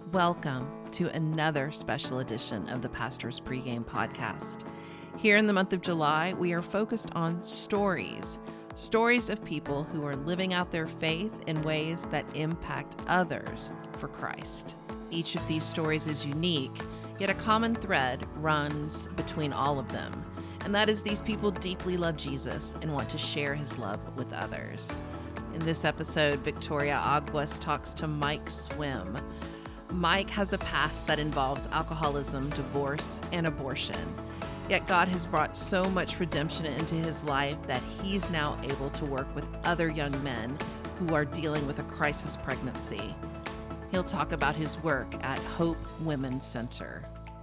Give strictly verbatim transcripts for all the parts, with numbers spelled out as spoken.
Welcome to another special edition of the Pastor's Pregame Podcast. Here in the month of July, we are focused on stories, stories of people who are living out their faith in ways that impact others for Christ. Each of these stories is unique, yet a common thread runs between all of them, and that is these people deeply love Jesus and want to share his love with others. In this episode, Victoria Aguas talks to Mike Swim. Mike has a past that involves alcoholism, divorce, and abortion. Yet God has brought so much redemption into his life that he's now able to work with other young men who are dealing with a crisis pregnancy. He'll talk about his work at Hope Women's Center.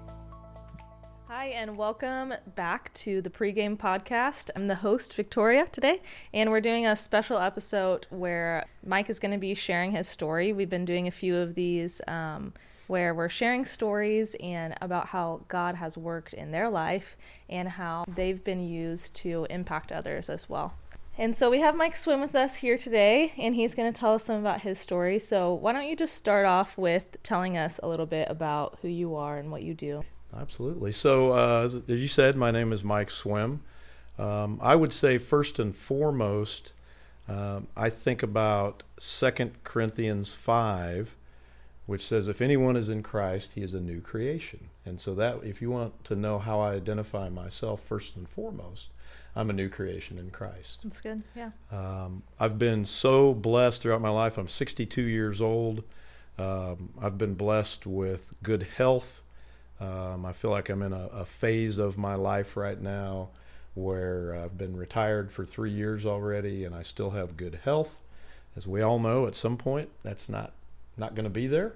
Hi, and welcome back to the Pregame Podcast. I'm the host, Victoria, today, and we're doing a special episode where Mike is going to be sharing his story. We've been doing a few of these um, where we're sharing stories and about how God has worked in their life and how they've been used to impact others as well. And so we have Mike Swim with us here today, and he's going to tell us some about his story. So why don't you just start off with telling us a little bit about who you are and what you do? Absolutely. So, uh, as, as you said, my name is Mike Swim. Um, I would say first and foremost, um, I think about Second Corinthians five, which says, if anyone is in Christ, he is a new creation. And so that, if you want to know how I identify myself first and foremost, I'm a new creation in Christ. That's good, yeah. Um, I've been so blessed throughout my life. I'm sixty-two years old. Um, I've been blessed with good health. Um, I feel like I'm in a, a phase of my life right now where I've been retired for three years already, and I still have good health. As we all know, at some point, that's not, not going to be there.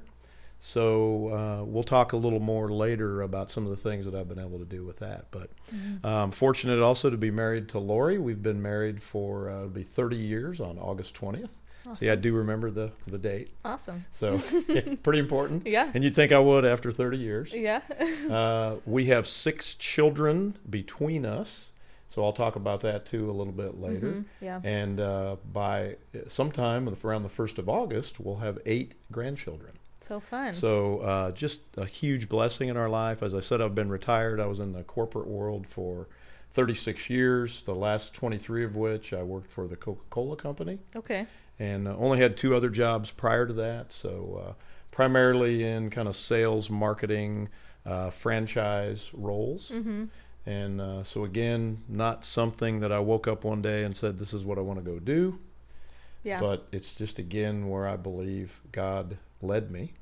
So uh, we'll talk a little more later about some of the things that I've been able to do with that. But mm-hmm. I'm fortunate also to be married to Lori. We've been married for uh, it'll be thirty years on August twentieth. Awesome. See, I do remember the, the date. Awesome. So yeah, pretty important. Yeah. And you'd think I would after thirty years. Yeah. uh, we have six children between us. So I'll talk about that too a little bit later. Mm-hmm. Yeah. And uh, by sometime around the first of August, we'll have eight grandchildren. So fun. So uh, just a huge blessing in our life. As I said, I've been retired. I was in the corporate world for thirty-six years, the last twenty-three of which I worked for the Coca-Cola company. Okay. And uh, only had two other jobs prior to that. So uh, primarily in kind of sales, marketing, uh, franchise roles. Mm-hmm. And uh, so again, not something that I woke up one day and said, this is what I want to go do. Yeah. But it's just, again, where I believe God led me.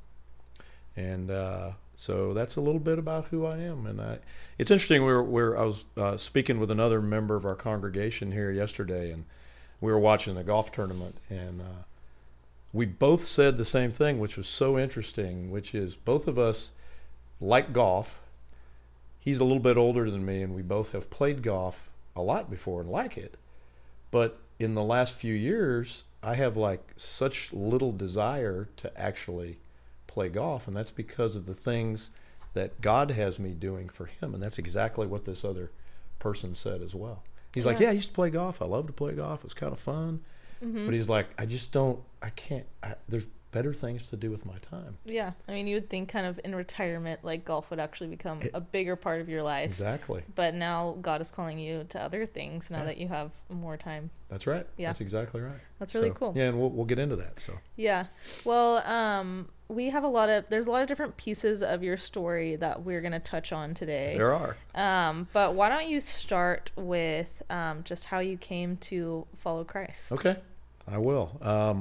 And uh, so that's a little bit about who I am. And I, it's interesting, we were, we were, I was uh, speaking with another member of our congregation here yesterday, and we were watching a golf tournament, and uh, we both said the same thing, which was so interesting, which is both of us like golf. He's a little bit older than me, and we both have played golf a lot before and like it. But in the last few years, I have like such little desire to actually play golf, and that's because of the things that God has me doing for him, and that's exactly what this other person said as well. He's yeah. like, yeah, I used to play golf. I love to play golf. It's kind of fun. Mm-hmm. But he's like, I just don't, I can't, I, there's better things to do with my time. Yeah. I mean, you would think kind of in retirement, like golf would actually become it, a bigger part of your life. Exactly. But now God is calling you to other things now yeah. that you have more time. That's right. Yeah. That's exactly right. That's really so, cool. Yeah, and we'll we'll get into that. So. Yeah. Well, um, we have a lot of, there's a lot of different pieces of your story that we're going to touch on today. There are. Um, but why don't you start with um, just how you came to follow Christ? Okay, I will. Um,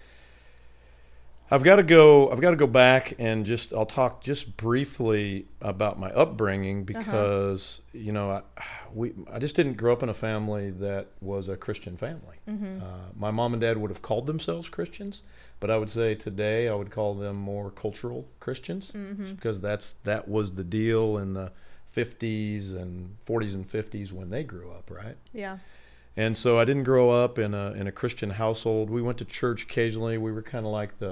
I've got to go, I've got to go back and just, I'll talk just briefly about my upbringing because, uh-huh. you know, I, we, I just didn't grow up in a family that was a Christian family. Mm-hmm. Uh, my mom and dad would have called themselves Christians, but I would say today I would call them more cultural Christians, mm-hmm. just because that's that was the deal in the fifties and forties and fifties when they grew up, right? Yeah. And so I didn't grow up in a in a Christian household. We went to church occasionally. We were kind of like the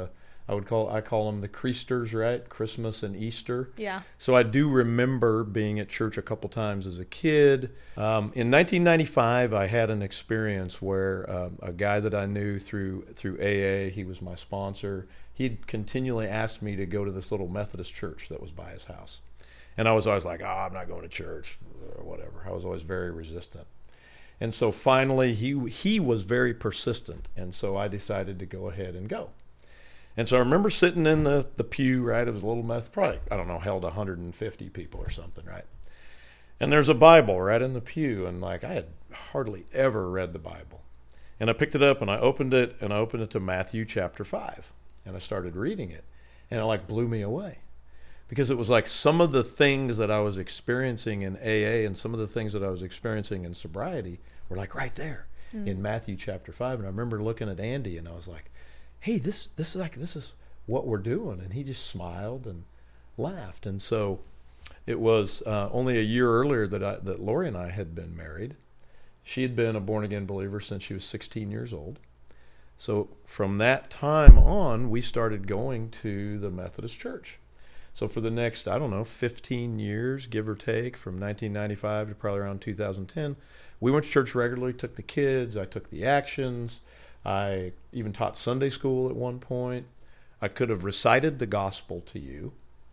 I would call I call them the Creasters, right? Christmas and Easter. Yeah. So I do remember being at church a couple times as a kid. Um, in nineteen ninety-five, I had an experience where um, a guy that I knew through through A A, he was my sponsor. He'd continually asked me to go to this little Methodist church that was by his house, and I was always like, "Oh, I'm not going to church," or whatever. I was always very resistant. And so finally, he he was very persistent, and so I decided to go ahead and go. And so I remember sitting in the, the pew, right? It was a little meth, probably, I don't know, held one hundred fifty people or something, right? And there's a Bible right in the pew, and like I had hardly ever read the Bible. And I picked it up, and I opened it, and I opened it to Matthew chapter five, and I started reading it, and it like blew me away. Because it was like some of the things that I was experiencing in A A and some of the things that I was experiencing in sobriety were like right there mm. in Matthew chapter five. And I remember looking at Andy, and I was like, hey, this this is like this is what we're doing. And he just smiled and laughed. And so it was uh, only a year earlier that I, that Lori and I had been married. She had been a born-again believer since she was sixteen years old. So from that time on, we started going to the Methodist Church. So for the next, I don't know, fifteen years, give or take, from nineteen ninety-five to probably around two thousand ten, we went to church regularly, took the kids, I took the actions. I even taught Sunday school at one point. I could have recited the gospel to you.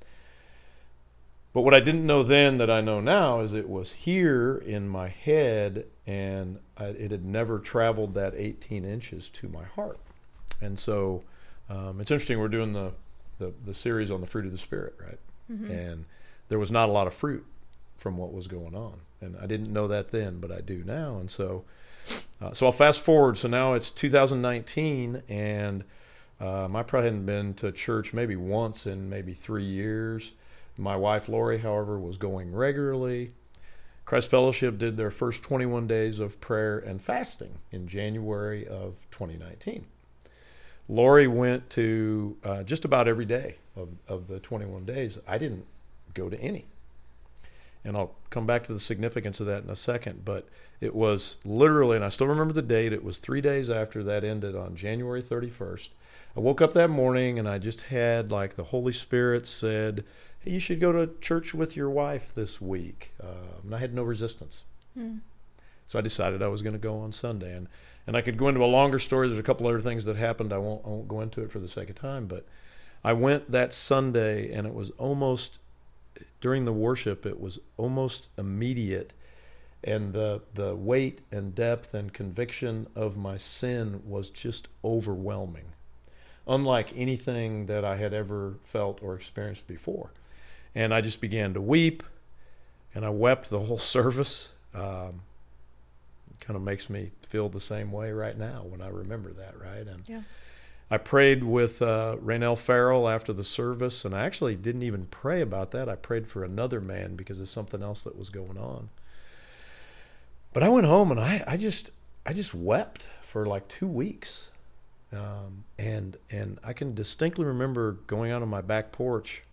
But what I didn't know then that I know now is it was here in my head, and I, it had never traveled that eighteen inches to my heart. And so um, it's interesting, we're doing the, the, the series on the fruit of the Spirit, right? Mm-hmm. And there was not a lot of fruit from what was going on. And I didn't know that then, but I do now. And so Uh, so I'll fast forward. So now it's two thousand nineteen, and um, I probably hadn't been to church maybe once in maybe three years. My wife, Lori, however, was going regularly. Christ Fellowship did their first twenty-one days of prayer and fasting in January of twenty nineteen. Lori went to uh, just about every day of, of the twenty-one days. I didn't go to any. And I'll come back to the significance of that in a second. But it was literally, and I still remember the date, it was three days after that ended on January thirty-first. I woke up that morning and I just had like the Holy Spirit said, hey, you should go to church with your wife this week. Uh, and I had no resistance. Hmm. So I decided I was going to go on Sunday. And, and I could go into a longer story. There's a couple other things that happened. I won't, I won't go into it for the sake of time. But I went that Sunday, and it was almost, during the worship, it was almost immediate. And the the weight and depth and conviction of my sin was just overwhelming, unlike anything that I had ever felt or experienced before. And I just began to weep, and I wept the whole service. Um, it kind of makes me feel the same way right now when I remember that, right? And yeah. I prayed with uh, Raynell Farrell after the service, and I actually didn't even pray about that. I prayed for another man because of something else that was going on. But I went home and I, I just I just wept for like two weeks. Um, and and I can distinctly remember going out on my back porch,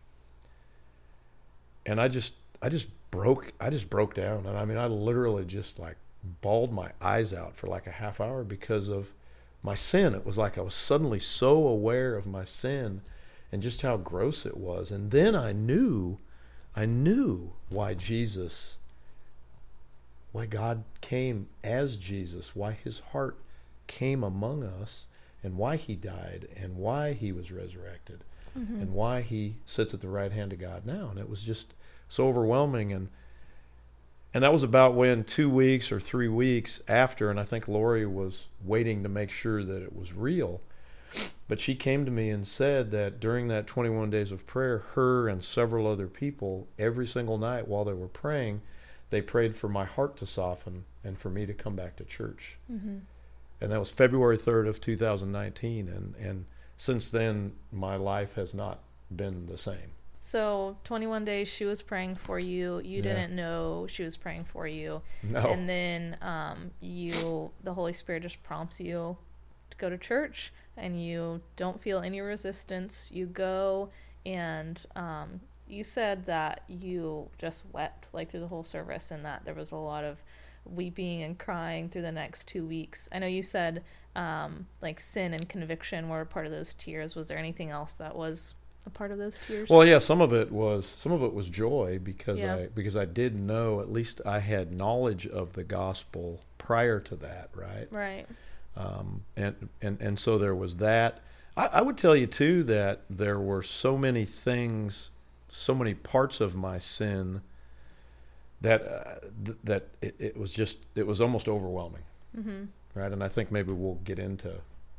and I just I just broke I just broke down. And I mean, I literally just like bawled my eyes out for like a half hour because of my sin. It was like I was suddenly so aware of my sin and just how gross it was. And then I knew I knew why Jesus why God came as Jesus, why his heart came among us, and why he died, and why he was resurrected, mm-hmm. and why he sits at the right hand of God now. And it was just so overwhelming. And and that was about when two weeks or three weeks after, and I think Lori was waiting to make sure that it was real, but she came to me and said that during that twenty-one days of prayer, her and several other people, every single night while they were praying, they prayed for my heart to soften and for me to come back to church. Mm-hmm. And that was February third of two thousand nineteen. And, and since then, my life has not been the same. So twenty-one days she was praying for you. You yeah. didn't know she was praying for you. No. And then um, you, the Holy Spirit just prompts you to go to church, and you don't feel any resistance. You go, and um, you said that you just wept like through the whole service, and that there was a lot of weeping and crying through the next two weeks. I know you said um, like sin and conviction were a part of those tears. Was there anything else that was a part of those tears? Well, yeah, some of it was some of it was joy because Yeah. I because I did know, at least I had knowledge of the gospel prior to that, right? Right. Um, and, and and so there was that. I, I would tell you too that there were so many things, so many parts of my sin that uh, th- that it, it was just it was almost overwhelming, Mm-hmm. right? And I think maybe we'll get into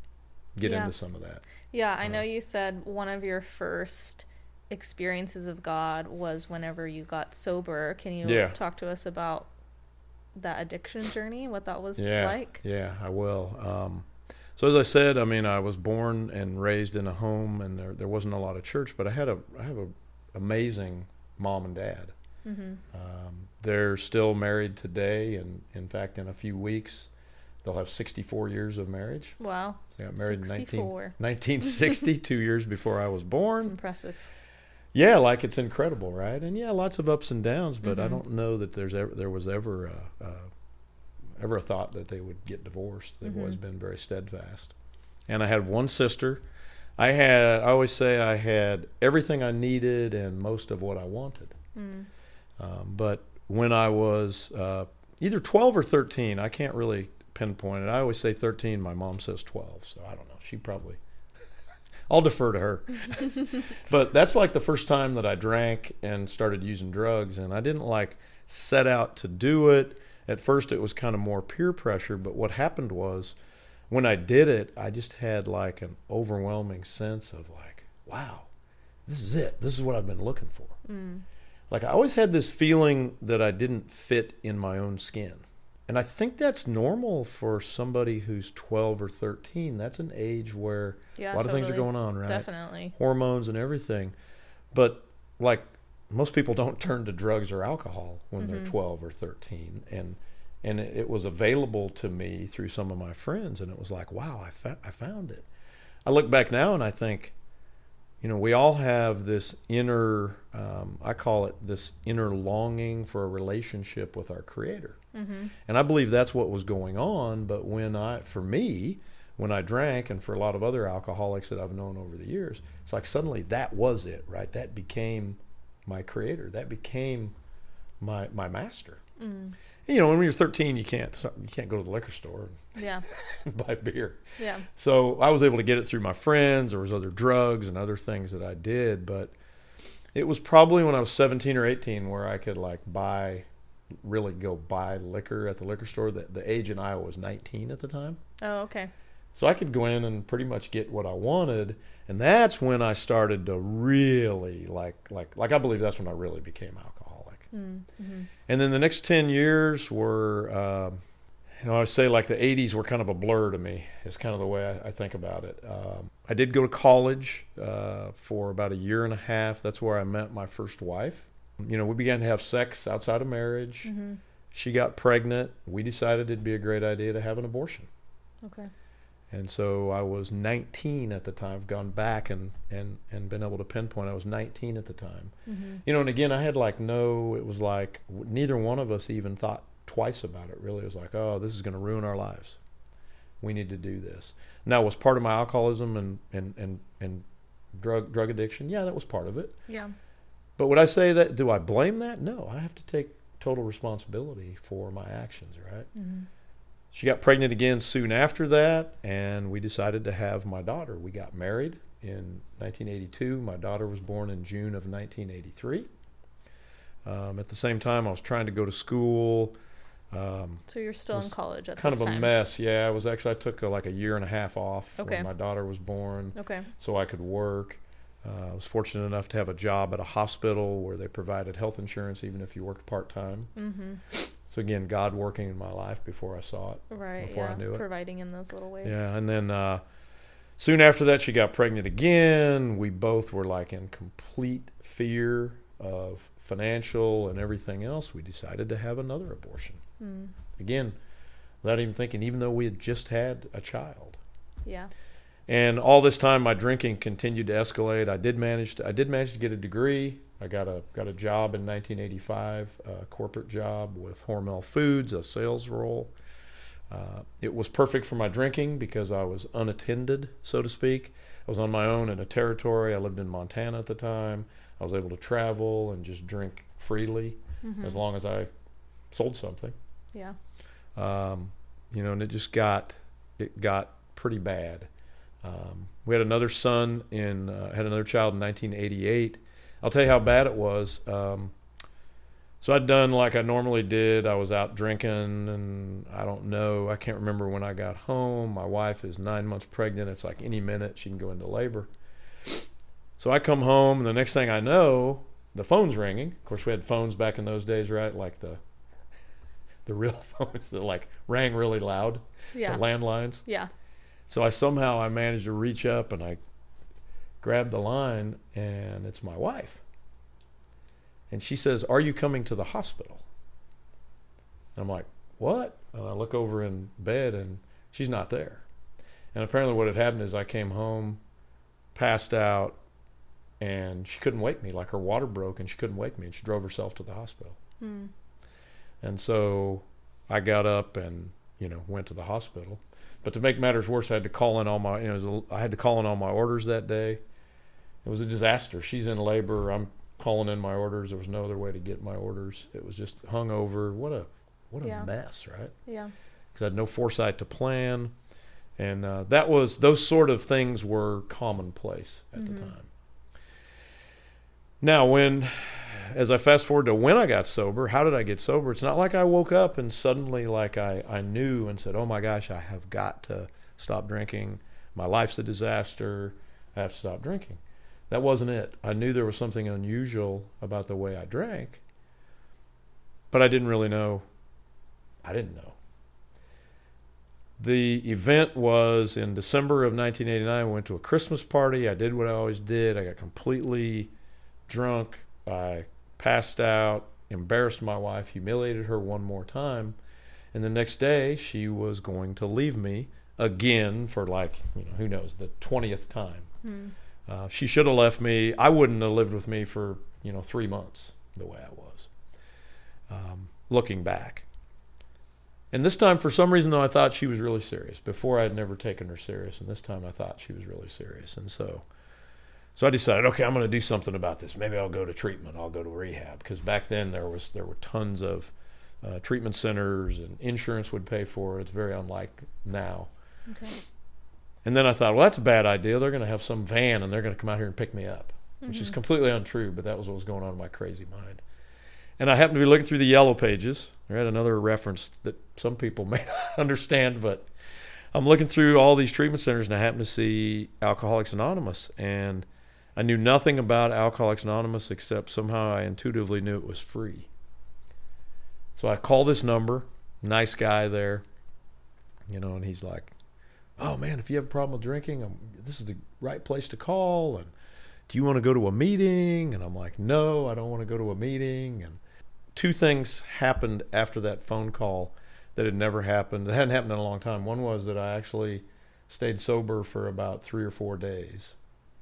get Yeah. into some of that. Yeah, I Uh, know you said one of your first experiences of God was whenever you got sober. Can you Yeah. talk to us about that addiction journey, what that was Yeah, like? yeah, I will. Um, so as I said, I mean, I was born and raised in a home, and there there wasn't a lot of church, but I had a I have a amazing mom and dad. Mm-hmm. Um, they're still married today, and in fact, in a few weeks, they'll have sixty-four years of marriage. Wow. They got married in nineteen, sixty-four. nineteen sixty, two years before I was It's born. impressive. Yeah, like it's incredible, right? And yeah, lots of ups and downs, but I Mhm. don't know that there's ever there was ever a, a, ever a thought that they would get divorced. They've always Mhm. been very steadfast. And I had one sister. I had I always say I had everything I needed and most of what I wanted. Mm. Um, but when I was uh, either twelve or thirteen, I can't really pinpoint it. I always say thirteen. My mom says twelve, so I don't know. She probably. I'll defer to her. But that's like the first time that I drank and started using drugs, and I didn't like set out to do it. At first, it was kind of more peer pressure. But what happened was, when I did it, I just had like an overwhelming sense of like, wow, this is it. This is what I've been looking for. Mm. Like I always had this feeling that I didn't fit in my own skin. And I think that's normal for somebody who's twelve or thirteen. That's an age where Yeah, a lot totally. of things are going on, right? Definitely. Hormones and everything. But like most people don't turn to drugs or alcohol when Mhm. they're twelve or thirteen. And and it, it was available to me through some of my friends. And it was like, wow, I, fa- I found it. I look back now and I think, you know, we all have this inner, um, I call it this inner longing for a relationship with our Creator. Mm-hmm. And I believe that's what was going on. But when I, for me, when I drank, and for a lot of other alcoholics that I've known over the years, it's like suddenly that was it, right? That became my Creator. That became my my master. Mm. And, you know, when you're thirteen, you can't you can't go to the liquor store Yeah. and buy beer. Yeah. So I was able to get it through my friends. There was other drugs and other things that I did, but it was probably when I was seventeen or eighteen where I could like buy, really go buy liquor at the liquor store. The, the age in Iowa was nineteen at the time. Oh, okay. So I could go in and pretty much get what I wanted. And that's when I started to really like, like, like I believe that's when I really became alcoholic. Mm-hmm. And then the next ten years were, um, you know, I would say like the eighties were kind of a blur to me. Is kind of the way I, I think about it. Um, I did go to college uh, for about a year and a half. That's where I met my first wife. You know, we began to have sex outside of marriage. Mm-hmm. She got pregnant. We decided it'd be a great idea to have an abortion. Okay. And so I was nineteen at the time. I've gone back and, and, and been able to pinpoint I was nineteen at the time. Mm-hmm. You know, and again, I had like no, it was like neither one of us even thought twice about it, really. It was like, oh, this is going to ruin our lives. We need to do this. Now, was part of my alcoholism and, and, and, and drug drug addiction? Yeah, that was part of it. Yeah. But would I say that, do I blame that? No, I have to take total responsibility for my actions, right? Mm-hmm. She got pregnant again soon after that, and we decided to have my daughter. We got married in nineteen eighty-two. My daughter was born in June of nineteen eighty-three. Um, at the same time, I was trying to go to school. Um, So you're still in was college at kind this of a time. mess. Yeah, I was actually, I took a, like a year and a half off Okay. when my daughter was born Okay. so I could work. Uh, I was fortunate enough to have a job at a hospital where they provided health insurance even if you worked part-time. Mm-hmm. So again, God working in my life before I saw it. Right. Before I yeah. knew it. Providing in those little ways. Yeah, and then uh, soon after that, she got pregnant again. We both were like in complete fear of financial and everything else. We decided to have another abortion. Mm. Again, without even thinking, even though we had just had a child. Yeah. And all this time, my drinking continued to escalate. I did manage to, I did manage to get a degree. I got a got a job in nineteen eighty-five, a corporate job with Hormel Foods, a sales role. Uh, it was perfect for my drinking because I was unattended, so to speak. I was on my own in a territory. I lived in Montana at the time. I was able to travel and just drink freely mm-hmm. as long as I sold something. Yeah. Um, you know, and it just got it got pretty bad. Um, we had another son in uh, had another child in nineteen eighty-eight. I'll tell you how bad it was. Um, so I'd done like I normally did. I was out drinking, and I don't know. I can't remember when I got home. My wife is nine months pregnant. It's like any minute she can go into labor. So I come home, and the next thing I know, the phone's ringing. Of course, we had phones back in those days, right? Like the the real phones that like rang really loud. Yeah. The landlines. Yeah. So I somehow I managed to reach up and I grabbed the line, and it's my wife. And she says, "Are you coming to the hospital?" And I'm like, "What?" And I look over in bed, and she's not there. And apparently what had happened is I came home, passed out, and she couldn't wake me. Like her water broke, and she couldn't wake me, and she drove herself to the hospital. Mm. And so I got up and, you know, went to the hospital. But to make matters worse, I had to call in all my, you know, it was a, I had to call in all my orders that day. It was a disaster. She's in labor. I'm calling in my orders. There was no other way to get my orders. It was just hungover. What a, what a yeah. mess, right? Yeah. Because I had no foresight to plan. And uh, that was, those sort of things were commonplace at mm-hmm. the time. Now, when, as I fast forward to when I got sober, how did I get sober? It's not like I woke up and suddenly like I, I knew and said, oh my gosh, I have got to stop drinking. My life's a disaster. I have to stop drinking. That wasn't it. I knew there was something unusual about the way I drank, but I didn't really know. I didn't know. The event was in December of nineteen eighty-nine. I went to a Christmas party. I did what I always did. I got completely drunk. I passed out, embarrassed my wife, humiliated her one more time. And the next day, she was going to leave me again for like, you know, who knows, the twentieth time. Mm. Uh, she should have left me. I wouldn't have lived with me for, you know, three months the way I was, um, looking back. And this time, for some reason, though, I thought she was really serious. Before, I had never taken her serious. And this time, I thought she was really serious. And so... So I decided, okay, I'm going to do something about this. Maybe I'll go to treatment. I'll go to rehab. Because back then there was there were tons of uh, treatment centers, and insurance would pay for it. It's very unlike now. Okay. And then I thought, well, that's a bad idea. They're going to have some van, and they're going to come out here and pick me up, mm-hmm. which is completely untrue, but that was what was going on in my crazy mind. And I happened to be looking through the Yellow Pages. I had another reference that some people may not understand, but I'm looking through all these treatment centers, and I happened to see Alcoholics Anonymous, and I knew nothing about Alcoholics Anonymous except somehow I intuitively knew it was free. So I call this number, nice guy there, you know, and he's like, oh man, if you have a problem with drinking, I'm, this is the right place to call. And do you want to go to a meeting? And I'm like, no, I don't want to go to a meeting. And two things happened after that phone call that had never happened. It hadn't happened in a long time. One was that I actually stayed sober for about three or four days.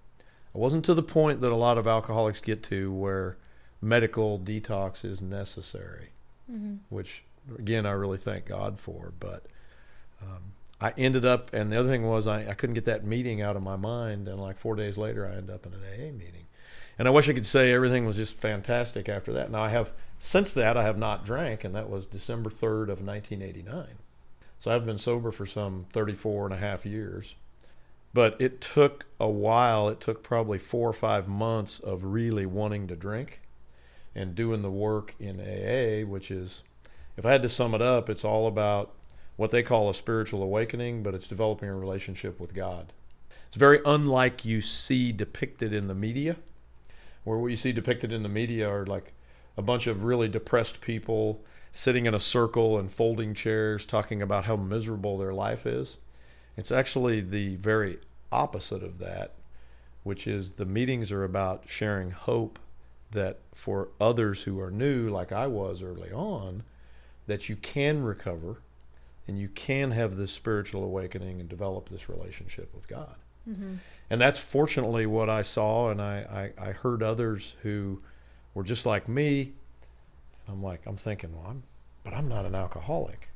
I wasn't to the point that a lot of alcoholics get to where medical detox is necessary, mm-hmm. which, again, I really thank God for. But um, I ended up, and the other thing was I, I couldn't get that meeting out of my mind, and like four days later I ended up in an A A meeting. And I wish I could say everything was just fantastic after that. Now I have, since that, I have not drank, and that was December third of nineteen eighty-nine. So I've been sober for some thirty-four and a half years. But it took a while. It took probably four or five months of really wanting to drink and doing the work in A A, which is, if I had to sum it up, it's all about what they call a spiritual awakening, but it's developing a relationship with God. It's very unlike you see depicted in the media, where what you see depicted in the media are like a bunch of really depressed people sitting in a circle and folding chairs talking about how miserable their life is. It's actually the very opposite of that, which is the meetings are about sharing hope that for others who are new, like I was early on, that you can recover and you can have this spiritual awakening and develop this relationship with God. Mm-hmm. And that's fortunately what I saw, and I, I, I heard others who were just like me. I'm like, I'm thinking, well, I'm, but I'm not an alcoholic.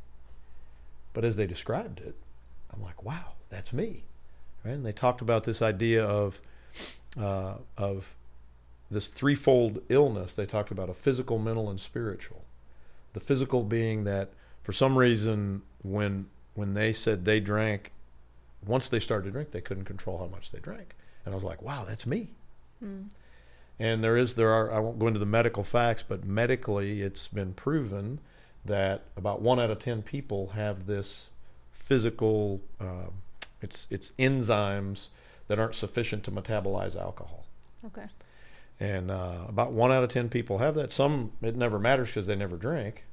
But as they described it, I'm like, wow, that's me. Right? And they talked about this idea of uh, of this threefold illness. They talked about a physical, mental, and spiritual. The physical being that for some reason when when they said they drank, once they started to drink, they couldn't control how much they drank. And I was like, wow, that's me. Mm. And there is, there are, I won't go into the medical facts, but medically it's been proven that about one out of ten people have this physical, uh, it's it's enzymes that aren't sufficient to metabolize alcohol. Okay. And uh, about one out of ten people have that. Some, it never matters because they never drink.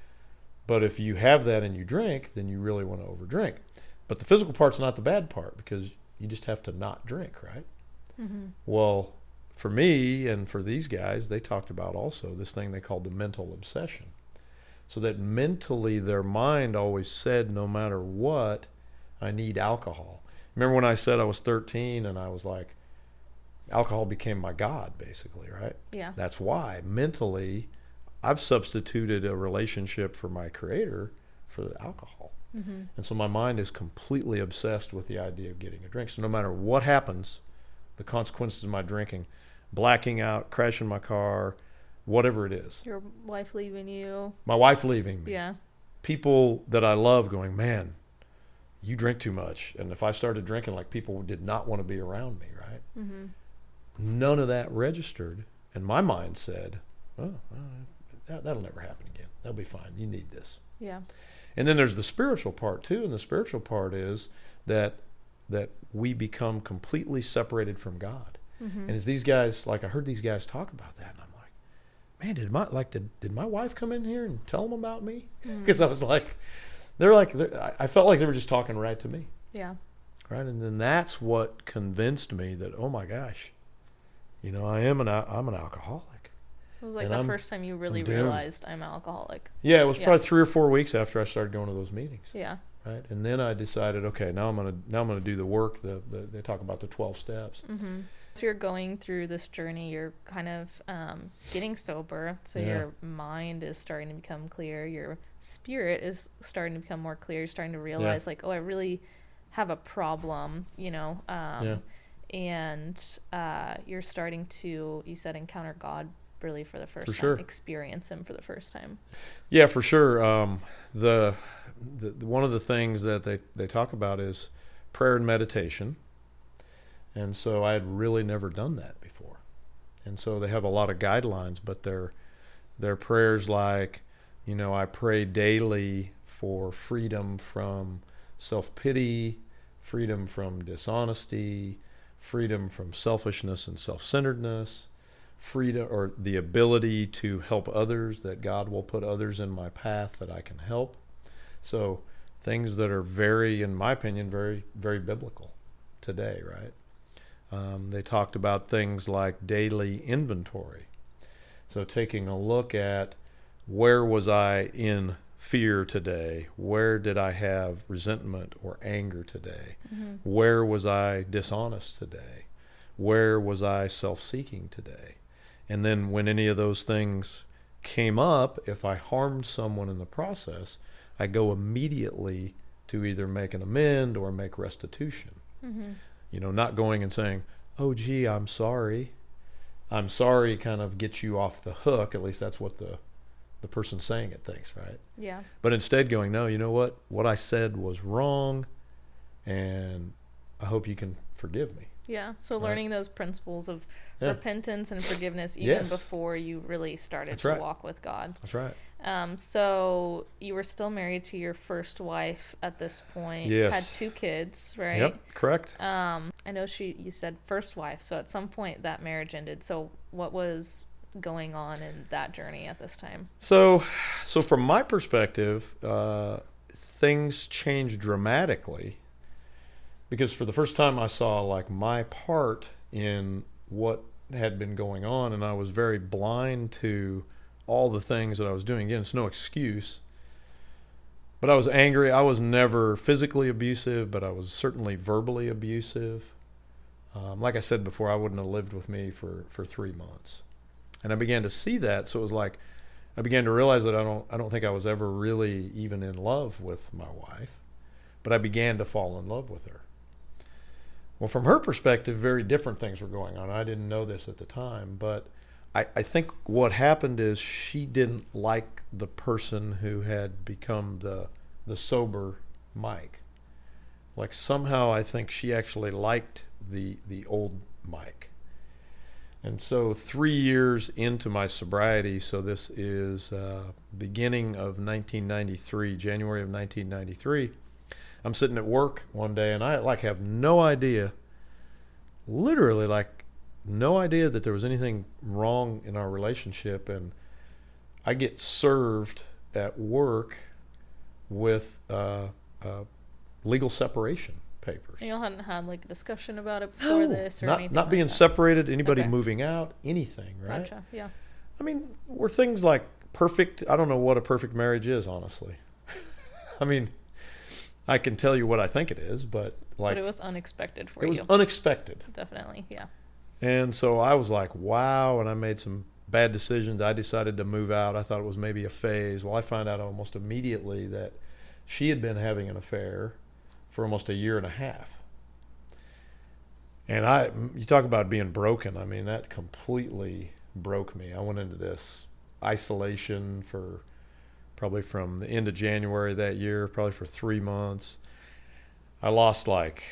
But if you have that and you drink, then you really want to overdrink. But the physical part's not the bad part because you just have to not drink, right? Mm-hmm. Well, for me and for these guys, they talked about also this thing they called the mental obsession. So that mentally their mind always said, no matter what, I need alcohol. Remember when I said I was thirteen and I was like, alcohol became my God, basically, right? Yeah. That's why mentally I've substituted a relationship for my creator for the alcohol. Mm-hmm. And so my mind is completely obsessed with the idea of getting a drink. So no matter what happens, the consequences of my drinking, blacking out, crashing my car, whatever it is. Your wife leaving you. My wife leaving me. Yeah. People that I love going, man, you drink too much. And if I started drinking, like people did not want to be around me, right? Mm-hmm. None of that registered. And my mind said, oh, that, that'll never happen again. That'll be fine. You need this. Yeah. And then there's the spiritual part too. And the spiritual part is that that we become completely separated from God. Mm-hmm. And as these guys, like I heard these guys talk about that, and I'm like, man, did my like did, did my wife come in here and tell them about me? Because mm-hmm. I was like, they're like, they're, I felt like they were just talking right to me. Yeah. Right. And then that's what convinced me that, oh my gosh, you know, I am an I'm an alcoholic. It was like and the I'm, first time you really I'm realized I'm an alcoholic. Yeah, it was yeah. probably three or four weeks after I started going to those meetings. Yeah. Right. And then I decided, okay, now I'm gonna now I'm gonna do the work. The, the they talk about the twelve steps. Mm-hmm. So you're going through this journey. You're kind of um, getting sober. So Yeah. your mind is starting to become clear. Your spirit is starting to become more clear. You're starting to realize, Yeah. like, oh, I really have a problem. You know. Um, Yeah. And uh, you're starting to, you said, encounter God really for the first For time, sure. experience Him for the first time. Yeah, for sure. Um, the, the, the one of the things that they, they talk about is prayer and meditation. And so I had really never done that before. And so they have a lot of guidelines, but they're, they're prayers like, you know, I pray daily for freedom from self-pity, freedom from dishonesty, freedom from selfishness and self-centeredness, freedom or the ability to help others, that God will put others in my path that I can help. So things that are very, in my opinion, very, very biblical today, right? Um, they talked about things like daily inventory. So taking a look at where was I in fear today? Where did I have resentment or anger today? Mm-hmm. Where was I dishonest today? Where was I self-seeking today? And then when any of those things came up, if I harmed someone in the process, I go immediately to either make an amend or make restitution. Mm-hmm. You know, not going and saying, oh, gee, I'm sorry. I'm sorry kind of gets you off the hook. At least that's what the the person saying it thinks, right? Yeah. But instead going, no, you know what? What I said was wrong, and I hope you can forgive me. Yeah. So Right. learning those principles of Yeah. repentance and forgiveness even Yes. before you really started That's to right. walk with God. That's right. Um, so you were still married to your first wife at this point. Yes. Had two kids, right? Yep, correct. Um, I know she. You said first wife. So at some point that marriage ended. So what was going on in that journey at this time? So, so from my perspective, uh, things changed dramatically because for the first time I saw like my part in what had been going on, and I was very blind to all the things that I was doing. Again, it's no excuse, but I was angry. I was never physically abusive, but I was certainly verbally abusive. Um, like I said before, I wouldn't have lived with me for, for three months. And I began to see that. So it was like, I began to realize that I don't, I don't think I was ever really even in love with my wife, but I began to fall in love with her. Well, from her perspective, very different things were going on. I didn't know this at the time, but I, I think what happened is she didn't like the person who had become the, the sober Mike. Like somehow I think she actually liked the the old Mike. And so three years into my sobriety, so this is uh, beginning of nineteen ninety-three, January of nineteen ninety-three, I'm sitting at work one day and I like have no idea, literally like no idea that there was anything wrong in our relationship. And I get served at work with uh, uh, legal separation papers. You hadn't had like a discussion about it before No, this or not, anything not like being that. separated, anybody Okay. moving out, anything, right? Gotcha. Yeah. I mean, were things like perfect? I don't know what a perfect marriage is, honestly. I mean, I can tell you what I think it is, but like But it was unexpected for it was you. unexpected. Definitely. Yeah. And so I was like, wow, and I made some bad decisions. I decided to move out. I thought it was maybe a phase. Well, I found out almost immediately that she had been having an affair for almost a year and a half. And I, you talk about being broken. I mean, that completely broke me. I went into this isolation for probably from the end of January that year, probably for three months. I lost like,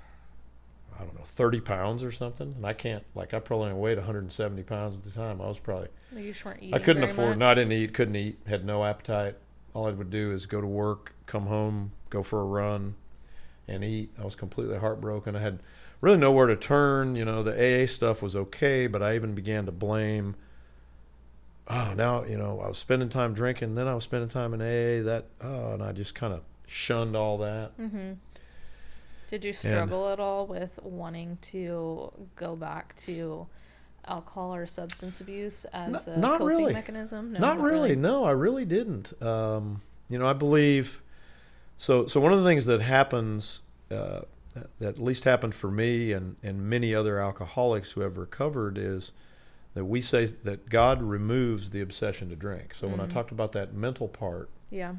I don't know, thirty pounds or something. And I can't, like, I probably only weighed one hundred seventy pounds at the time. I was probably, You just weren't eating I couldn't very afford, much. no, I didn't eat, couldn't eat, had no appetite. All I would do is go to work, come home, go for a run, and eat. I was completely heartbroken. I had really nowhere to turn. You know, the A A stuff was okay, but I even began to blame, oh, now, you know, I was spending time drinking, then I was spending time in A A, that, oh, and I just kind of shunned all that. Mm-hmm. Did you struggle at all with wanting to go back to alcohol or substance abuse as N- a not coping really. mechanism? No, not really. No, I really didn't. Um, you know, I believe, so So one of the things that happens, uh, that, that at least happened for me and, and many other alcoholics who have recovered is that we say that God removes the obsession to drink. So when I Mhm. talked about that mental part, Yeah.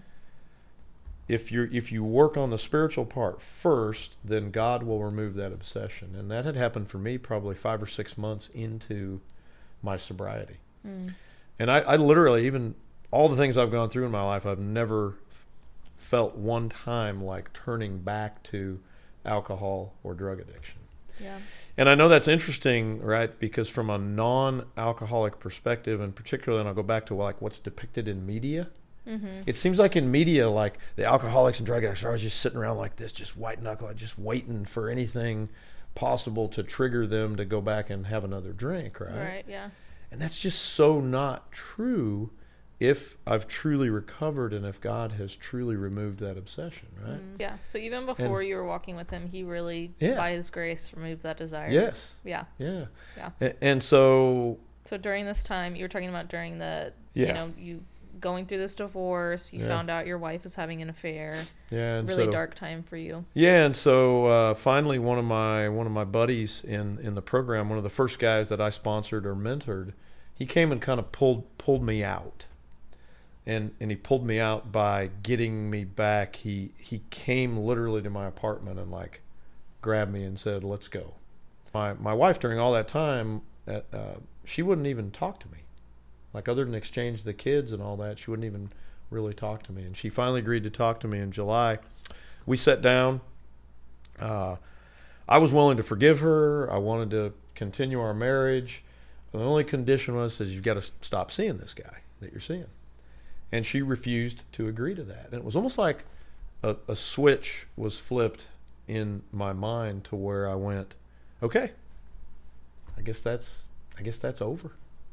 if you if you work on the spiritual part first, then God will remove that obsession. And that had happened for me probably five or six months into my sobriety. Mm. And I, I literally, even all the things I've gone through in my life, I've never felt one time like turning back to alcohol or drug addiction. Yeah. And I know that's interesting, right? Because from a non-alcoholic perspective, and particularly, and I'll go back to like what's depicted in media, Mm-hmm. it seems like in media, like the alcoholics and drug addicts are always just sitting around like this, just white knuckle, just waiting for anything possible to trigger them to go back and have another drink, right? Right. Yeah. And that's just so not true if I've truly recovered and if God has truly removed that obsession, right? Mm. Yeah. So even before you were walking with him, he really, Yeah. by his grace, removed that desire. Yes. Yeah. Yeah. Yeah. And, and so, So during this time, you were talking about during the, Yeah. you know, you going through this divorce, you Yeah. found out your wife was having an affair. yeah, and Really so, dark time for you. Yeah, and so uh, finally, one of my one of my buddies in, in the program, one of the first guys that I sponsored or mentored, he came and kind of pulled pulled me out, and and he pulled me out by getting me back. He he came literally to my apartment and like grabbed me and said, "Let's go." My my wife during all that time, uh, uh, she wouldn't even talk to me, like other than exchange the kids and all that. She wouldn't even really talk to me, and she finally agreed to talk to me in July. We sat down. Uh, I was willing to forgive her. I wanted to continue our marriage. The only condition was, says you've got to stop seeing this guy that you're seeing. And she refused to agree to that. And it was almost like a, a switch was flipped in my mind to where I went, okay, I guess that's, I guess that's over.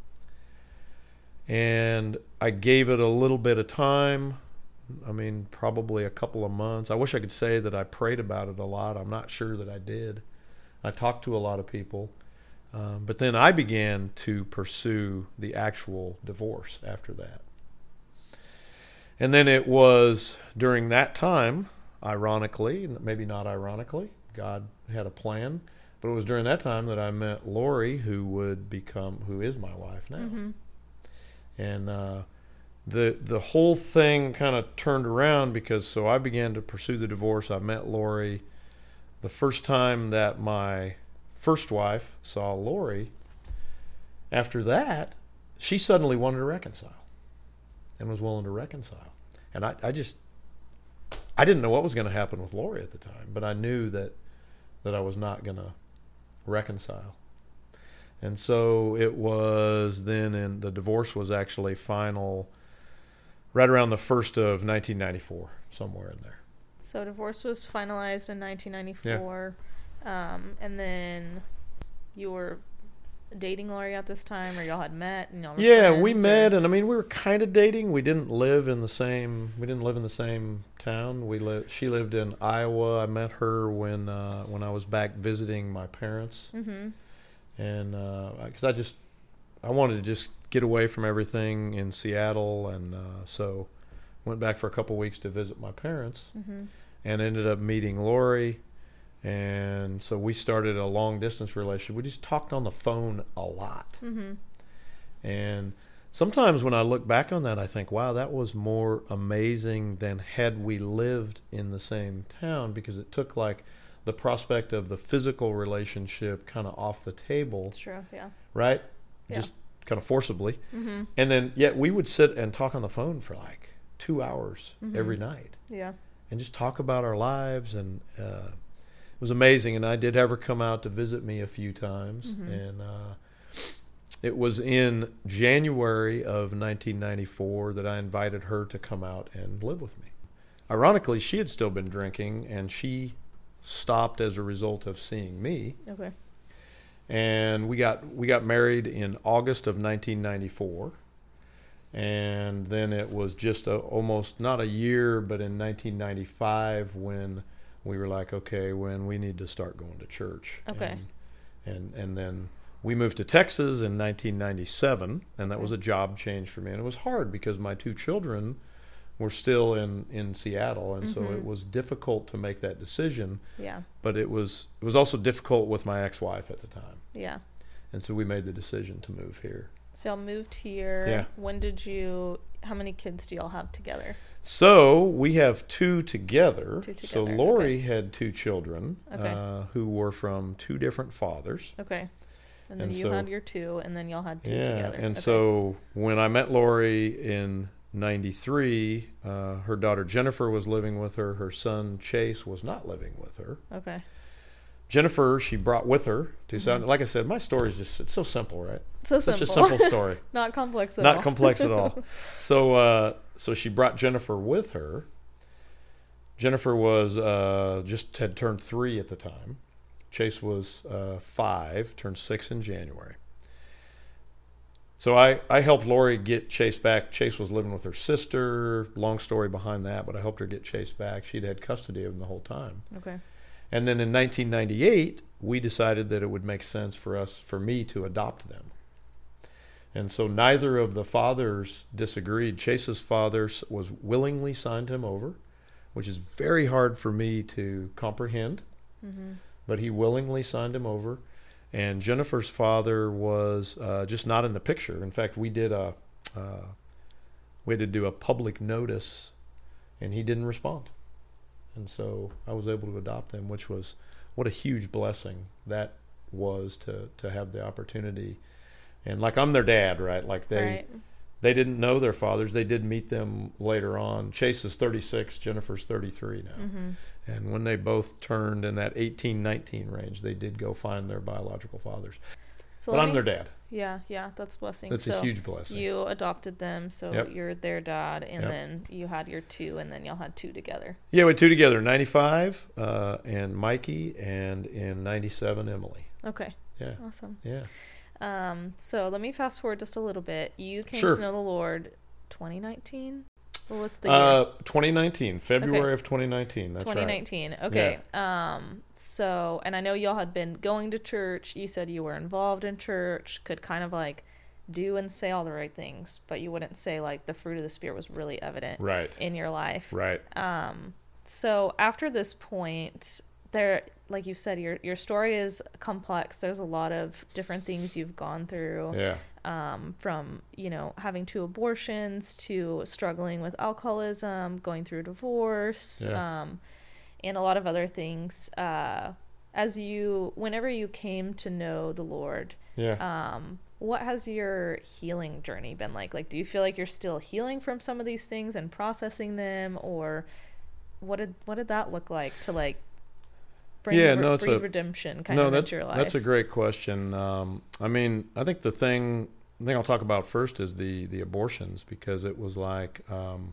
And I gave it a little bit of time. I mean, probably a couple of months. I wish I could say that I prayed about it a lot. I'm not sure that I did. I talked to a lot of people. Um, but then I began to pursue the actual divorce after that. And then it was during that time, ironically, maybe not ironically, God had a plan. But it was during that time that I met Lori, who would become, who is my wife now. Mm-hmm. And uh, the the whole thing kind of turned around because so I began to pursue the divorce. I met Lori. The first time that my first wife saw Lori, after that, she suddenly wanted to reconcile and was willing to reconcile. And I, I just, I didn't know what was going to happen with Lori at the time, but I knew that that I was not going to reconcile. And so it was then, and the divorce was actually final right around the first of nineteen ninety-four, somewhere in there. So divorce was finalized in nineteen ninety-four, yeah. um, and then you were dating Lori at this time, or y'all had met and y'all were yeah friends, we or? met, and I mean we were kind of dating. We didn't live in the same we didn't live in the same town. We lived she lived in Iowa. I met her when uh when I was back visiting my parents. Mm-hmm. And uh because I just I wanted to just get away from everything in Seattle, and uh so went back for a couple weeks to visit my parents. Mm-hmm. And ended up meeting Lori. And so we started a long distance relationship. We just talked on the phone a lot. Mm-hmm. And sometimes when I look back on that, I think, wow, that was more amazing than had we lived in the same town, because it took like the prospect of the physical relationship kind of off the table. That's true, yeah. Right? Yeah. Just kind of forcibly. Mm-hmm. And then yet we would sit and talk on the phone for like two hours mm-hmm. every night. Yeah. And just talk about our lives, and uh, it was amazing. And I did have her come out to visit me a few times, mm-hmm. and uh, it was in January of nineteen ninety-four that I invited her to come out and live with me. Ironically, she had still been drinking, and she stopped as a result of seeing me. Okay. And we got we got married in August of nineteen ninety-four. And then it was just a, almost not a year, but in nineteen ninety-five when we were like, okay, when we need to start going to church. Okay. And and, and then we moved to Texas in nineteen ninety-seven, and that okay. was a job change for me. And it was hard because my two children were still in, in Seattle, and mm-hmm. so it was difficult to make that decision. Yeah. But it was it was also difficult with my ex-wife at the time. Yeah. And so we made the decision to move here. So y'all moved here. Yeah. When did you, how many kids do y'all have together? So we have two together. Two together. So Lori okay. had two children okay. uh, who were from two different fathers. Okay. And then and you so, had your two, and then y'all had two yeah, together. And okay. so when I met Lori in ninety-three, uh, her daughter Jennifer was living with her. Her son Chase was not living with her. Okay. Jennifer, she brought with her to mm-hmm. South. Like I said, my story is just, it's so simple, right? So Such simple. Such a simple story. Not complex at Not all. complex at all. So, uh, so she brought Jennifer with her. Jennifer was uh, just had turned three at the time. Chase was uh, five, turned six in January. So I, I helped Lori get Chase back. Chase was living with her sister. Long story behind that, but I helped her get Chase back. She'd had custody of him the whole time. Okay. And then in nineteen ninety-eight, we decided that it would make sense for us, for me to adopt them. And so neither of the fathers disagreed. Chase's father was willingly signed him over, which is very hard for me to comprehend, mm-hmm. but he willingly signed him over. And Jennifer's father was uh, just not in the picture. In fact, we did a uh, we had to do a public notice, and he didn't respond. And so I was able to adopt them, which was what a huge blessing that was to to have the opportunity. And like I'm their dad, right? Like they right. they didn't know their fathers. They did meet them later on. Chase is thirty-six, Jennifer's thirty-three now. Mm-hmm. And when they both turned in that eighteen, nineteen range, they did go find their biological fathers. So but I'm me, their dad. Yeah, yeah, that's a blessing. That's so a huge blessing. You adopted them, so Yep. you're their dad, and Yep. then you had your two, and then y'all had two together. Yeah, we had two together, ninety-five uh, and Mikey, and in ninety-seven, Emily. Okay. Yeah. Awesome. Yeah. Um, so let me fast forward just a little bit. You came Sure. to know the Lord twenty nineteen? Or what's the Uh, year? twenty nineteen, February Okay. of twenty nineteen. That's twenty nineteen. Okay. Um, so, and I know y'all had been going to church. You said you were involved in church, could kind of like do and say all the right things, but you wouldn't say like the fruit of the Spirit was really evident right. in your life. Right. Um, so after this point, there like you said, your your story is complex. There's a lot of different things you've gone through. Yeah. Um, from, you know, having two abortions to struggling with alcoholism, going through divorce, Yeah. um, and a lot of other things. Uh, as you, whenever you came to know the Lord, Yeah. um, what has your healing journey been like? Like, do you feel like you're still healing from some of these things and processing them, or what did what did that look like to like bring Yeah, re- no, it's breathe a- redemption kind no, of that, into your life? that's a great question. Um, I mean, I think the thing, the thing I'll talk about first is the, the abortions, because it was like, um,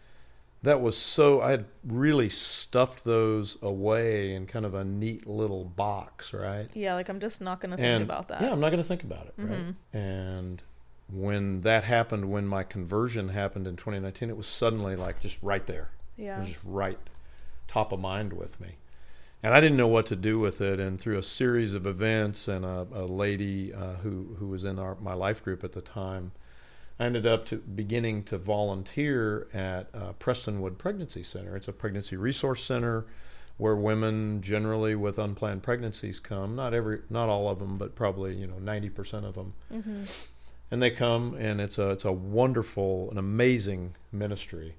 that was so, I had really stuffed those away in kind of a neat little box, right? Yeah, like I'm just not going to think And about that. yeah, I'm not going to think about it, Mhm. right? And when that happened, when my conversion happened in twenty nineteen, it was suddenly like just right there. It Yeah. was just right top of mind with me. And I didn't know what to do with it. And through a series of events and a, a lady uh, who, who was in our, my life group at the time, I ended up to beginning to volunteer at uh, Prestonwood Pregnancy Center. It's a pregnancy resource center where women generally with unplanned pregnancies come. Not every, not all of them, but probably, you know, ninety percent of them. Mm-hmm. And they come, and it's a it's a wonderful, an amazing ministry.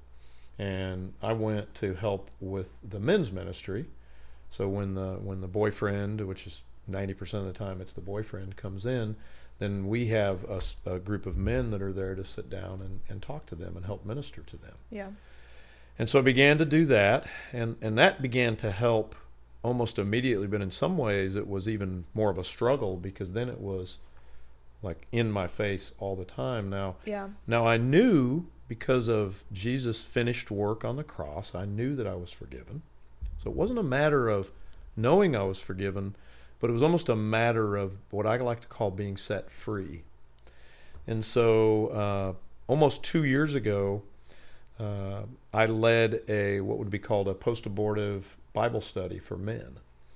And I went to help with the men's ministry. So when the when the boyfriend, which is ninety percent of the time it's the boyfriend, comes in, then we have a, s- a group of men that are there to sit down and, and talk to them and help minister to them. Yeah. And so I began to do that, and, and that began to help almost immediately, but in some ways it was even more of a struggle, because then it was like in my face all the time. Now, Yeah. now I knew, because of Jesus' finished work on the cross, I knew that I was forgiven. So it wasn't a matter of knowing I was forgiven, but it was almost a matter of what I like to call being set free. And so uh, almost two years ago, uh, I led a what would be called a post-abortive Bible study for men.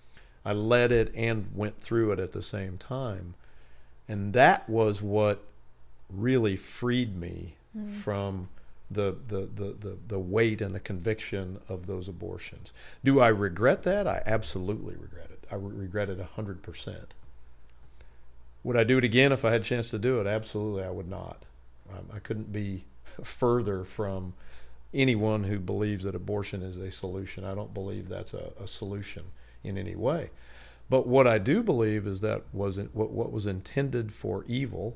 I led it and went through it at the same time. And that was what really freed me Mm. from the, the, the, the, the weight and the conviction of those abortions. Do I regret that? I absolutely regret it. I re- regret it one hundred percent. Would I do it again if I had a chance to do it? Absolutely, I would not. Um, I couldn't be further from anyone who believes that abortion is a solution. I don't believe that's a, a solution in any way. But what I do believe is that was it, what, what was intended for evil,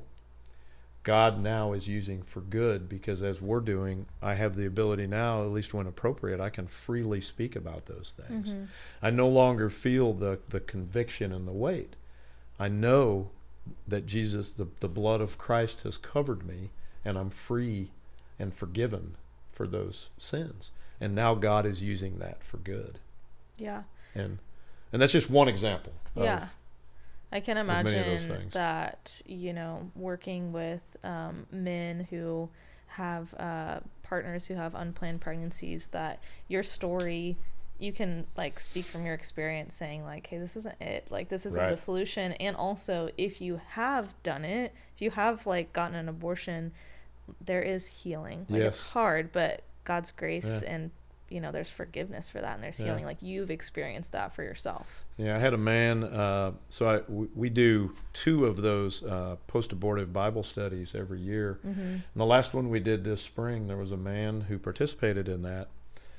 God now is using for good, because as we're doing, I have the ability now, at least when appropriate, I can freely speak about those things. Mm-hmm. I no longer feel the, the conviction and the weight. I know that Jesus, the, the blood of Christ has covered me, and I'm free and forgiven for those sins. And now God is using that for good. Yeah. And and that's just one example. Yeah. Of, I can many of those imagine things. that, you know, working with um, men who have uh, partners who have unplanned pregnancies, that your story, you can like speak from your experience saying like, hey, this isn't it. Like, this isn't Right. the solution. And also, if you have done it, if you have like gotten an abortion, there is healing. Like, Yes. it's hard, but God's grace Yeah. and, you know, there's forgiveness for that, and there's Yeah. healing. Like, you've experienced that for yourself. Yeah, I had a man, uh, so I, we, we do two of those uh, post-abortive Bible studies every year. Mm-hmm. And the last one we did this spring, there was a man who participated in that.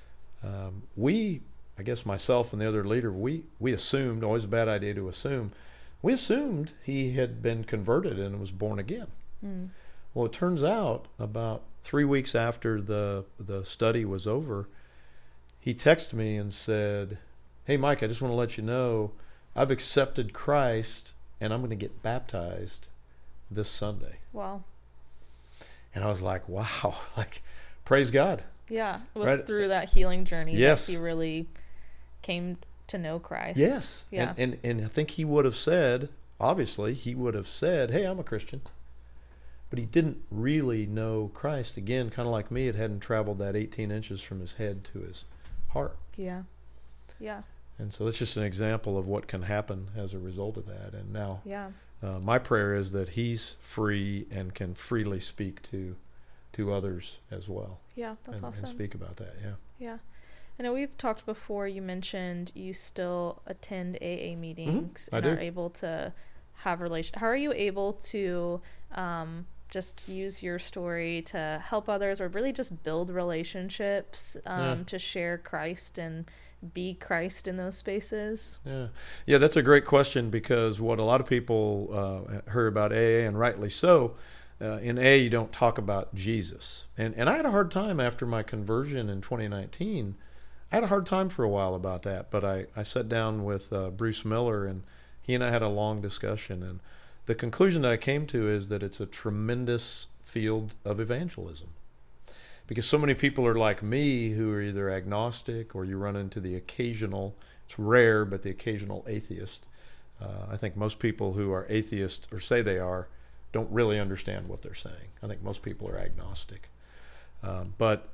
Um, we, I guess myself and the other leader, we, we assumed, always a bad idea to assume, we assumed he had been converted and was born again. Mm. Well, it turns out about three weeks after the the study was over, he texted me and said, hey, Mike, I just want to let you know I've accepted Christ and I'm going to get baptized this Sunday. Wow. And I was like, wow, like, praise God. Yeah, it was Right. through that healing journey Yes. that he really came to know Christ. Yes. Yeah. And, and, and I think he would have said, obviously, he would have said, hey, I'm a Christian. But he didn't really know Christ. Again, kind of like me, it hadn't traveled that eighteen inches from his head to his heart. Yeah. Yeah. And so that's just an example of what can happen as a result of that. And now Yeah. uh, my prayer is that he's free and can freely speak to to others as well. Yeah. That's and, awesome. and speak about that, yeah. Yeah. I know we've talked before. You mentioned you still attend A A meetings Mm-hmm. and I are do. able to have relation. How are you able to um, just use your story to help others, or really just build relationships, um, Yeah. to share Christ and be Christ in those spaces? Yeah, yeah, that's a great question, because what a lot of people uh, heard about A A, and rightly so, uh, in A A you don't talk about Jesus, and and I had a hard time after my conversion in twenty nineteen. I had a hard time for a while about that, but I I sat down with uh, Bruce Miller, and he and I had a long discussion, and the conclusion that I came to is that it's a tremendous field of evangelism. Because so many people are like me, who are either agnostic, or you run into the occasional, it's rare, but the occasional atheist. Uh, I think most people who are atheists, or say they are, don't really understand what they're saying. I think most people are agnostic. Um, but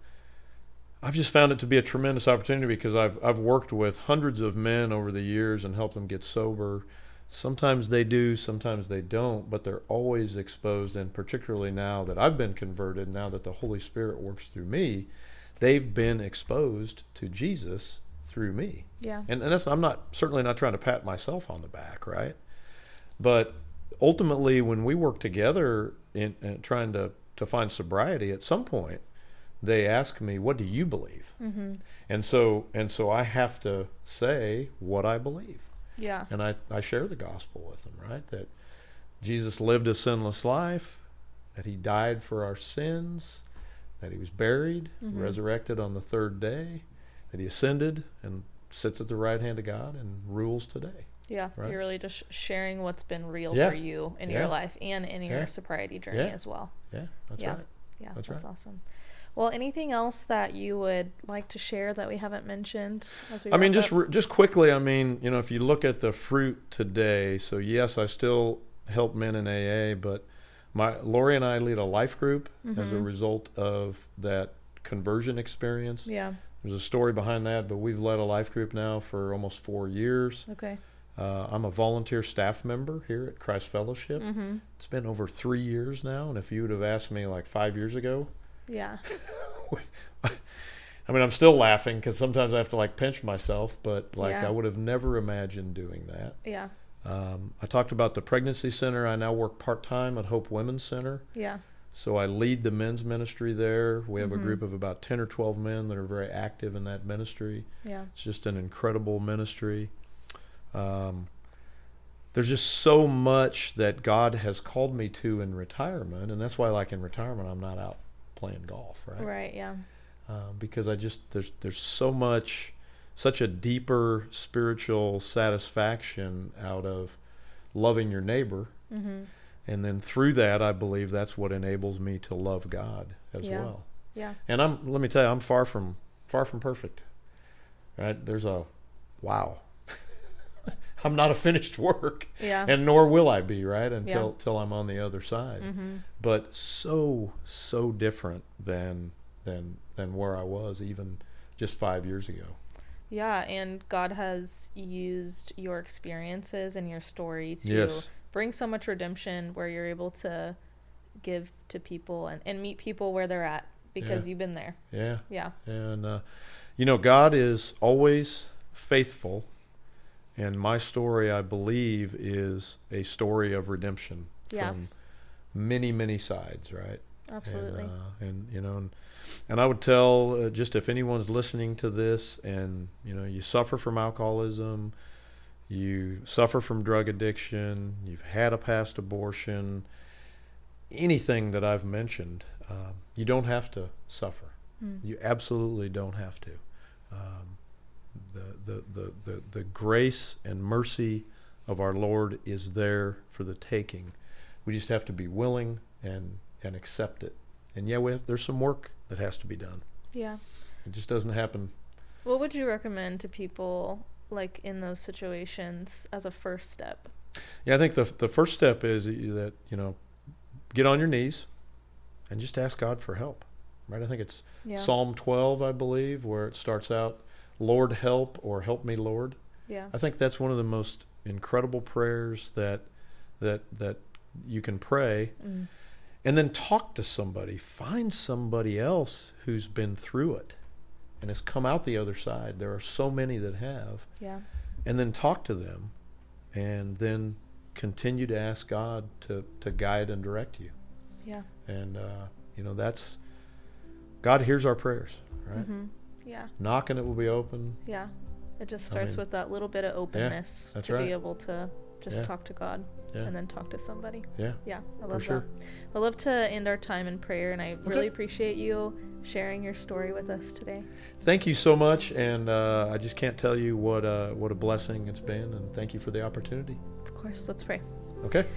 I've just found it to be a tremendous opportunity, because I've I've worked with hundreds of men over the years and helped them get sober. Sometimes they do, sometimes they don't, but they're always exposed, and particularly now that I've been converted, now that the Holy Spirit works through me, they've been exposed to Jesus through me. Yeah. And, and that's, I'm not certainly not trying to pat myself on the back, right? But ultimately, when we work together in, in trying to, to find sobriety, at some point, they ask me, "What do you believe?" Mm-hmm. And so and so I have to say what I believe. Yeah. And I, I share the gospel with them, right? That Jesus lived a sinless life, that he died for our sins, that he was buried, Mm-hmm. resurrected on the third day, that he ascended and sits at the right hand of God and rules today. Yeah. Right. You're really just sharing what's been real Yeah. for you in Yeah. your life and in your Yeah. sobriety journey Yeah. as well. Yeah, that's Yeah. right. Yeah, That's that's, right. awesome. Well, anything else that you would like to share that we haven't mentioned as we I mean, wrap just up? re- just quickly, I mean, you know, if you look at the fruit today, so yes, I still help men in A A, but my Lori and I lead a life group as a Mhm. result of that conversion experience. Yeah. There's a story behind that, but we've led a life group now for almost four years. Okay. Uh, I'm a volunteer staff member here at Christ Fellowship. Mm-hmm. It's been over three years now, and if you would have asked me like five years ago, Yeah. I mean, I'm still laughing because sometimes I have to like pinch myself, but like Yeah. I would have never imagined doing that. Yeah. Um, I talked about the pregnancy center. I now work part-time at Hope Women's Center. Yeah. So I lead the men's ministry there. We have Mhm. a group of about ten or twelve men that are very active in that ministry. Yeah. It's just an incredible ministry. Um, there's just so much that God has called me to in retirement, and that's why, like in retirement, I'm not out playing golf, right? Right. Yeah. Uh, because I just there's there's so much, such a deeper spiritual satisfaction out of loving your neighbor, Mm-hmm. and then through that, I believe that's what enables me to love God as Yeah. well. Yeah. And I'm let me tell you, I'm far from far from perfect. Right? There's a wow. I'm not a finished work, Yeah. and nor will I be, right, until Yeah. till I'm on the other side. Mm-hmm. But so so different than than than where I was even just five years ago. Yeah, and God has used your experiences and your story to Yes. bring so much redemption, where you're able to give to people and, and meet people where they're at because Yeah. you've been there. Yeah. Yeah. And, uh, you know, God is always faithful. And my story, I believe, is a story of redemption Yeah. from many, many sides, right? Absolutely. And, uh, and you know, and, and I would tell uh, just if anyone's listening to this and, you know, you suffer from alcoholism, you suffer from drug addiction, you've had a past abortion, anything that I've mentioned, um, you don't have to suffer. Mm. You absolutely don't have to. Um, the, the, the, the, the grace and mercy of our Lord is there for the taking. We just have to be willing and, and accept it. And yeah, we have, there's some work that has to be done. Yeah. It just doesn't happen. What would you recommend to people like in those situations as a first step? Yeah, I think the the first step is that, you know, get on your knees and just ask God for help. Right? I think it's Yeah. Psalm twelve, I believe, where it starts out, Lord help, or help me, Lord. Yeah. I think that's one of the most incredible prayers that that that you can pray. Mm. And then talk to somebody. Find somebody else who's been through it and has come out the other side. There are so many that have. Yeah. And then talk to them, and then continue to ask God to, to guide and direct you. Yeah. And, uh, you know, that's, God hears our prayers, right? Mm-hmm. Yeah. Knock and it will be open. Yeah. It just starts I mean, with that little bit of openness that's to right. be able to just Yeah. talk to God Yeah. and then talk to somebody. Yeah. Yeah, I love sure. that. I love to end our time in prayer, and I really Okay. appreciate you sharing your story with us today. Thank you so much, and uh, I just can't tell you what uh, what a blessing it's been, and thank you for the opportunity. Of course, let's pray. Okay.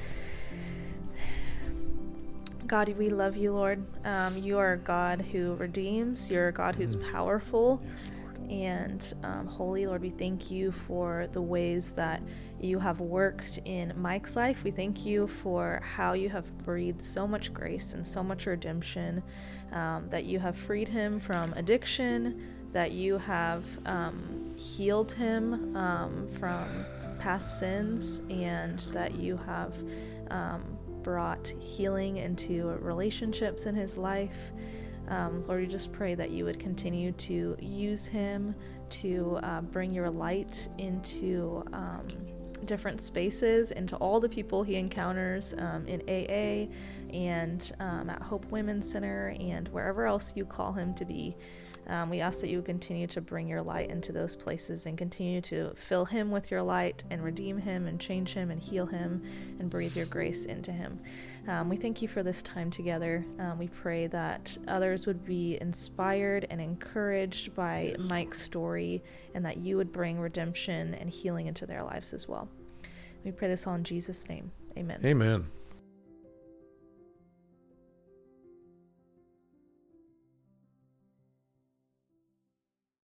God, we love you, Lord. Um, you are a God who redeems. You're a God who's Mm. powerful Yes, Lord. and um, holy. Lord, we thank you for the ways that you have worked in Mike's life. We thank you for how you have breathed so much grace and so much redemption, um, that you have freed him from addiction, that you have um, healed him um, from past sins, and that you have um, brought healing into relationships in his life. Um, Lord, we just pray that you would continue to use him to uh, bring your light into um, different spaces, into all the people he encounters um, in A A and um, at Hope Women's Center and wherever else you call him to be. Um, we ask that you would continue to bring your light into those places and continue to fill him with your light and redeem him and change him and heal him and breathe your grace into him. Um, we thank you for this time together. Um, we pray that others would be inspired and encouraged by Yes. Mike's story, and that you would bring redemption and healing into their lives as well. We pray this all in Jesus' name. Amen. Amen.